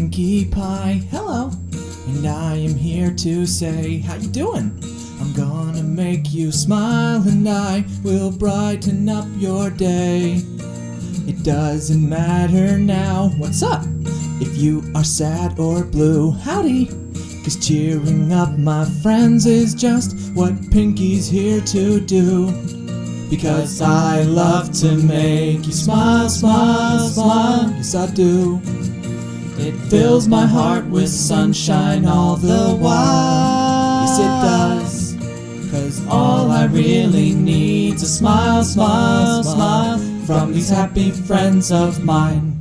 Pinkie Pie. Hello, and I am here to say, how you doing? I'm gonna make you smile and I will brighten up your day. It doesn't matter now what's up, if you are sad or blue. Howdy, 'cause cheering up my friends is just what Pinkie's here to do. Because I love to make you smile, smile, smile, yes I do. It fills my heart with sunshine all the while, yes it does. 'Cause all I really need's a smile, smile, smile from these happy friends of mine.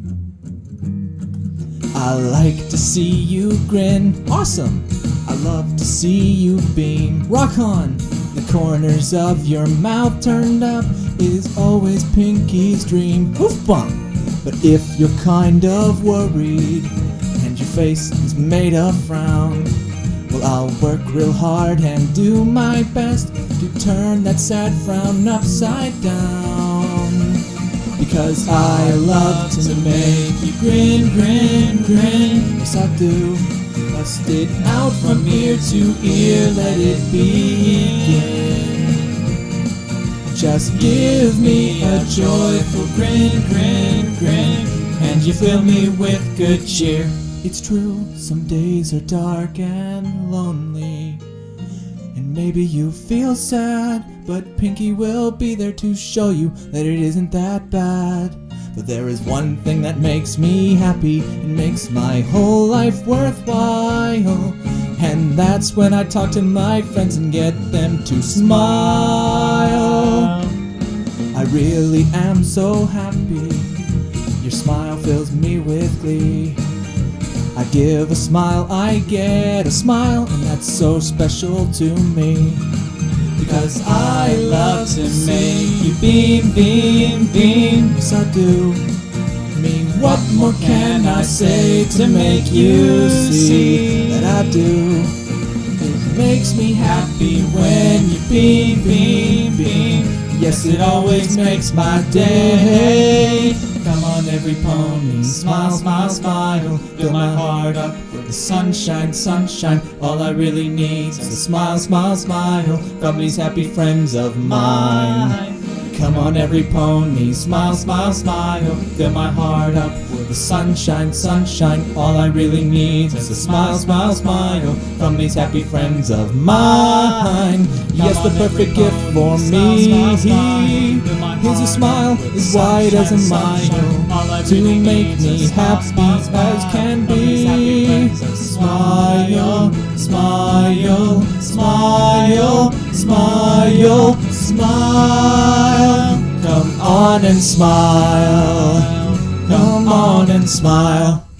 I like to see you grin, awesome. I love to see you beam, rock on. The corners of your mouth turned up is always Pinkie's dream, hoof bump. But if you're kind of worried and your face is made of frown, well, I'll work real hard and do my best to turn that sad frown upside down. Because I love to make you grin, grin, grin, yes I do. Bust it out from ear to ear, let it begin. Just give me a joyful grin, grin, grin, and you fill me with good cheer. It's true, some days are dark and lonely, and maybe you feel sad, but Pinkie will be there to show you that it isn't that bad. But there is one thing that makes me happy and makes my whole life worthwhile, and that's when I talk to my friends and get them to smile. I really am so happy, your smile fills me with glee. I give a smile, I get a smile, and that's so special to me. Because I love to make you beam, beam, beam, yes I do. What more can I say to make you see that I do? It makes me happy when you beam, beam, beam. Yes, it always makes my day. Come on every pony, smile, smile, smile. Fill my heart up with the sunshine, sunshine. All I really need is a smile, smile, smile from these happy friends of mine. Come on every pony, smile, smile, smile. Fill my heart up with the sunshine, sunshine. All I really need is a smile, smile, smile from these happy friends of mine. Yes, the perfect gift for me is a smile as white as a mile to make me happy as can be. Smile, smile, smile, smile, smile. Come on and smile. Come on and smile.